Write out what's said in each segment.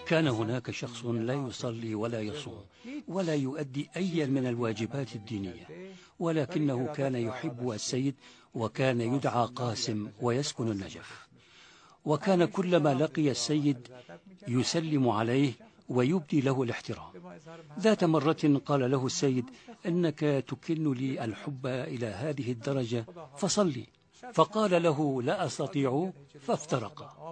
كان هناك شخص لا يصلي ولا يصوم ولا يؤدي أي من الواجبات الدينية، ولكنه كان يحب السيد، وكان يدعى قاسم ويسكن النجف. وكان كلما لقي السيد يسلم عليه ويبدي له الاحترام. ذات مرة قال له السيد: إنك تكن لي الحب إلى هذه الدرجة فصلي. فقال له: لا أستطيع، فافترقا.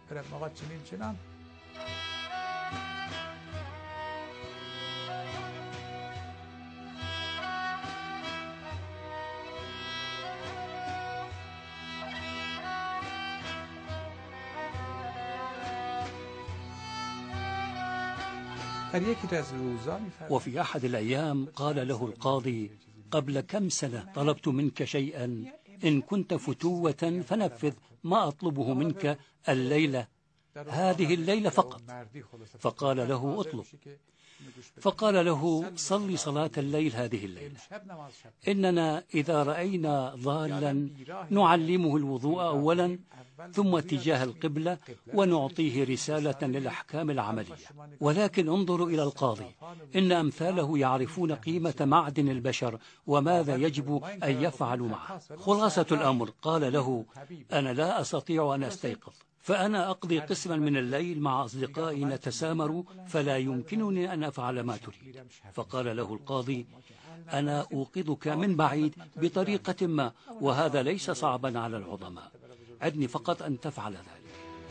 وفي أحد الأيام قال له القاضي: قبل كم سنة طلبت منك شيئا، إن كنت فتوة فنفذ ما أطلبه منك الليلة، هذه الليلة فقط. فقال له: أطلب. فقال له: صلي صلاة الليل هذه الليلة. إننا إذا رأينا ضالا نعلمه الوضوء أولا، ثم اتجاه القبلة، ونعطيه رسالة للأحكام العملية. ولكن انظروا إلى القاضي، إن أمثاله يعرفون قيمة معدن البشر وماذا يجب أن يفعلوا معه. خلاصة الأمر، قال له: أنا لا أستطيع أن أستيقظ، فأنا أقضي قسما من الليل مع أصدقائي نتسامر، فلا يمكنني أن أفعل ما تريد. فقال له القاضي: أنا أوقظك من بعيد بطريقة ما، وهذا ليس صعبا على العظماء، عدني فقط أن تفعل ذلك.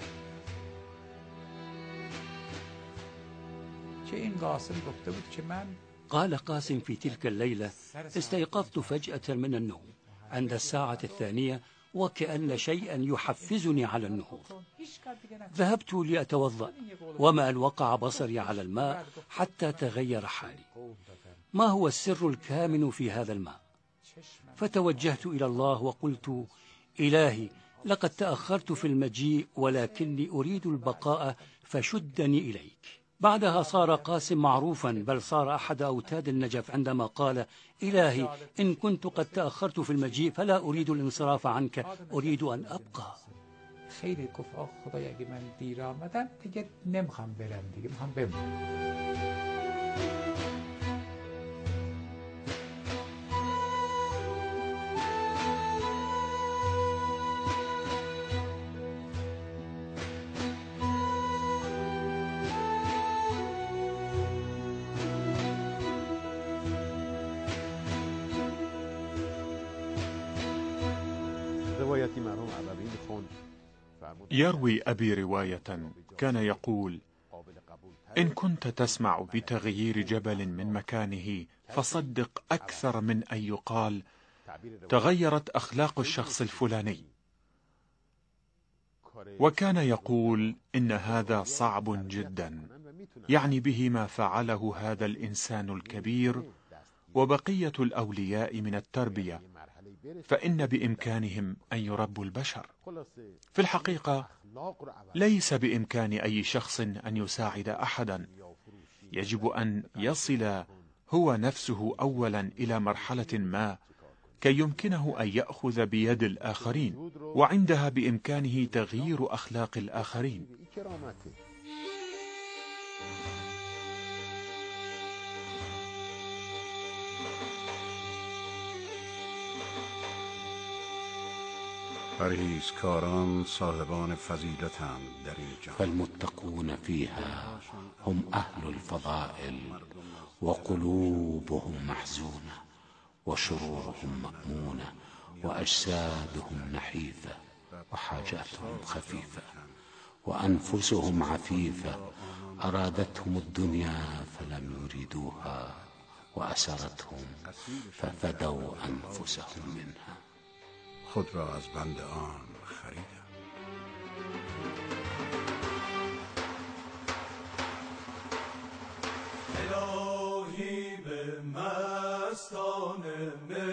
قال قاسم: في تلك الليلة استيقظت فجأة من النوم عند الساعة 2، وكأن شيئا يحفزني على النهوض. ذهبت لأتوضأ، وما أن وقع بصري على الماء حتى تغير حالي. ما هو السر الكامن في هذا الماء؟ فتوجهت إلى الله وقلت: إلهي، لقد تأخرت في المجيء، ولكني أريد البقاء فشدني إليك. بعدها صار قاسم معروفا، بل صار أحد أوتاد النجف عندما قال: إلهي، إن كنت قد تأخرت في المجيء فلا أريد الانصراف عنك، أريد أن أبقى. خیلی گفت خدای اگه من دیر آمدم دیگه نمیخوام برم، دیگه میخوام بمونم. يروي أبي رواية كان يقول: إن كنت تسمع بتغيير جبل من مكانه فصدق أكثر من أن يقال تغيرت أخلاق الشخص الفلاني. وكان يقول: إن هذا صعب جدا، يعني به ما فعله هذا الإنسان الكبير وبقية الأولياء من التربية، فإن بإمكانهم أن يربوا البشر. في الحقيقة ليس بإمكان أي شخص أن يساعد أحدا، يجب أن يصل هو نفسه أولا إلى مرحلة ما كي يمكنه أن يأخذ بيد الآخرين، وعندها بإمكانه تغيير أخلاق الآخرين. پرهیزکاران صاحبان فضیلتند در این جهان، فالمتقون فيها هم أهل الفضائل، وقلوبهم محزونة، وشرورهم مأمونة، وأجسادهم نحيفة، وحاجاتهم خفيفة، وأنفسهم عفيفة. أرادتهم الدنيا فلم يريدوها، وأسرتهم ففدوا أنفسهم منها. خود را از بند آن خریدم. الهی به مستان